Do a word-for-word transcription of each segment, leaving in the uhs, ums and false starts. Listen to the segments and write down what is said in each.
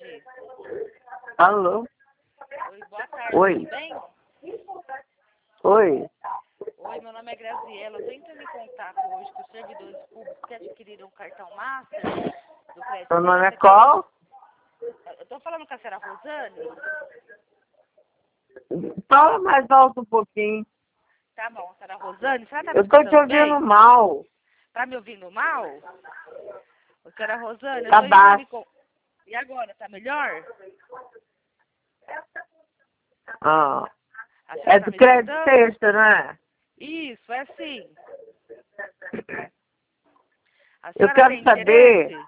tarde. Alô? Oi, boa tarde, Oi. tudo bem? Oi. Oi, meu nome é Graziela. Eu tô entrando em contato hoje com os servidores públicos que adquiriram o cartão Master do Crédito Seu nome é Center. qual? Eu tô falando com a senhora Rosane? Fala mais alto um pouquinho. Tá bom, senhora Rosane, a senhora tá me Eu tô te escutando ouvindo bem? mal. Tá me ouvindo mal? Ô, senhora Rosane, eu Tá tô entrando em baixo. con... E agora, tá melhor? Ah. A É senhora tá do me crédito escutando? sexta, né? Isso, é sim. A Eu senhora quero tem saber, interesse?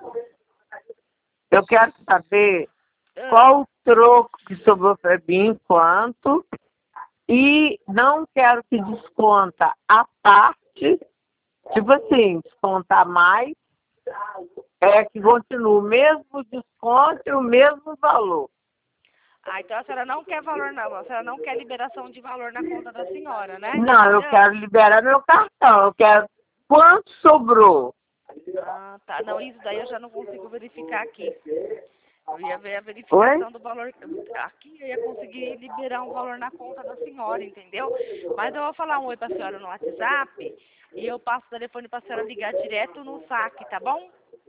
eu quero saber Ah, qual o troco que sobrou para mim, quanto, e não quero que desconta a parte, tipo assim, descontar mais, é que continue o mesmo desconto e o mesmo valor. Ah, então a senhora não quer valor não, a senhora não quer liberação de valor na conta da senhora, né? Não, eu Não. quero liberar meu cartão, eu quero quanto sobrou. Ah, tá. Não, isso daí eu já não consigo verificar aqui. Eu ia ver a Oi? verificação do valor. Aqui eu ia conseguir liberar um valor na conta da senhora, entendeu? Mas eu vou falar um oi pra senhora no WhatsApp e eu passo o telefone pra senhora ligar direto no saque, tá bom?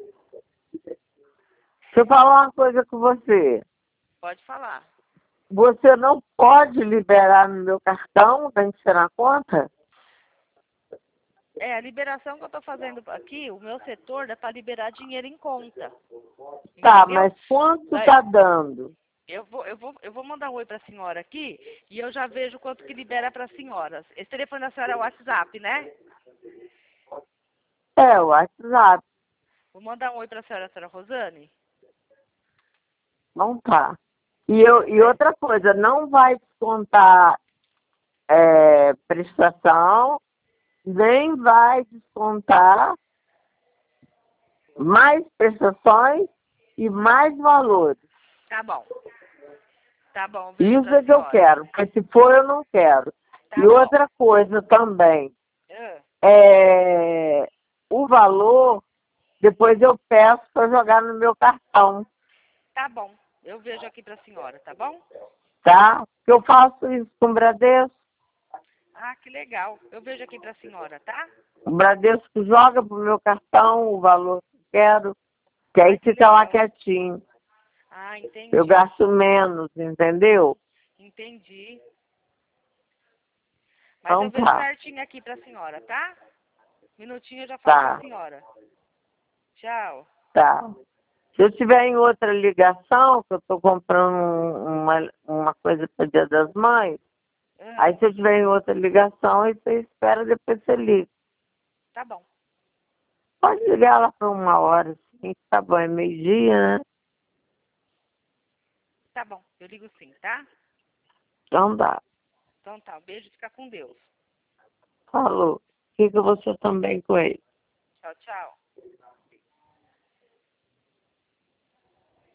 Deixa eu falar uma coisa com você. Pode falar. Você não pode liberar no meu cartão, tem que ser na conta? É, a liberação que eu tô fazendo aqui, o meu setor é pra liberar dinheiro em conta. Tá, Entendeu? mas quanto Daí, tá dando? Eu vou, eu, vou, eu vou mandar um oi pra senhora aqui e eu já vejo quanto que libera para senhoras. Esse telefone da senhora é o WhatsApp, né? É, o WhatsApp. Vou mandar um oi pra senhora, senhora Rosane. Não tá. E, eu, e outra coisa, não vai descontar é, prestação, nem vai descontar mais prestações e mais valores. Tá bom. Tá bom, vejo Isso pra é que eu senhora. quero, porque se for eu não quero. Tá E bom. outra coisa também, Ah, é, o valor, depois eu peço para jogar no meu cartão, tá bom. Eu vejo aqui pra senhora, tá bom? tá? Porque eu faço isso com o Bradesco. Ah, que legal. Eu vejo aqui pra senhora, tá? O Bradesco joga pro meu cartão o valor que eu quero, que Ah, aí que fica lá legal. quietinho. Ah, Eu entendi. gasto menos, entendeu? Entendi. Mas Então eu vejo tá, certinho aqui pra senhora, tá? Minutinho eu já falo com a tá, senhora. Tchau. tá. Se eu tiver em outra ligação, que eu estou comprando um- uma, uma coisa para Dia das Mães, Ah, aí se eu tiver em outra ligação, aí você espera, depois você liga. tá bom. Pode ligar lá para uma hora, assim, tá bom, é meio-dia, né? Tá bom. Eu ligo sim, tá? Então dá. Então tá. Um beijo e fica com Deus. Falou. Fica você também com ele. Tchau, tchau.